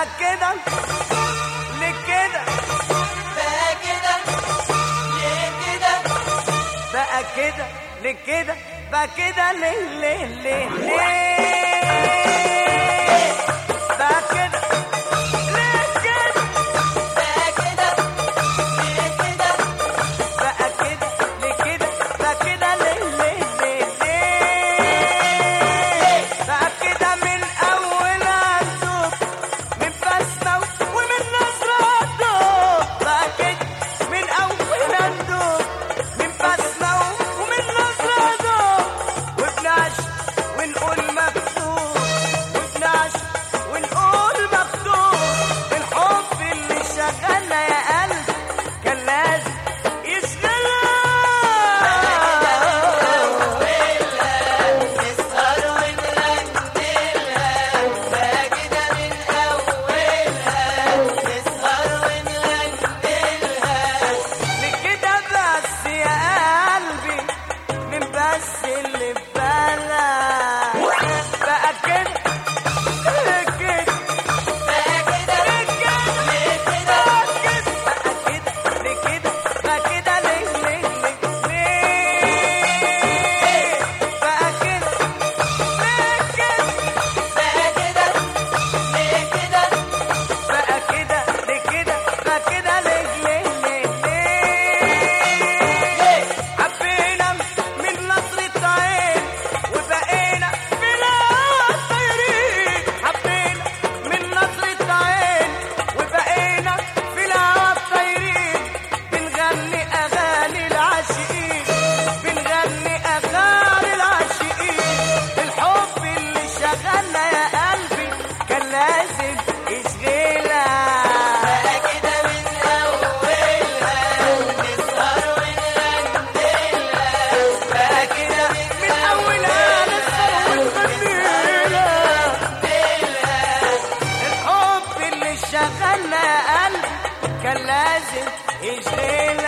بقى كده ليه كده بقى كده ليه كده بقى كده ليه كده بقى كده ليه ليه ليه ليه بقى كده ليه كده بقى كده ليه كده بقى كده ليه كده بقى كده ليه ليه ليه ليه بقى كده من اول عندك من بسمة ومن نظرته بقى كده من اول عندك من بسمة ومن نظرته وبنعشق ونقول مكتوب وبنعشق ونقول مكتوب الحب اللي شغلنا يا قلب كان لازم يشغلنا نسهر ونغنيلها بقى كده من أولها نسهر ونغنيلها لكده بس يا قلبي من بس اللي في بالك بقى كده ليه كده بقى كده ليه كده ليه كده بقى كده ليه كده بقى كده ليه ليه ليه ليه بقى كده ليه كده بقى كده ليه كده بقى كده ليه كده بقى كده ليه ليه ليه ليه حبينا من نظرة عين وبقينا في الهوا طايرين حبينا من نظرة عين وبقينا في الهوا طايرين بنغني أغاني العاشقين بنغني أغاني العاشقين الحب اللي شغلنا يا قلبي كان لازم يشغلها بقى كده من أولها نسهر ونغنيلها بقى كده من أولها نسهر ونغنيلها الحب اللي شغلنا يا قلبي كان لازم يشغلها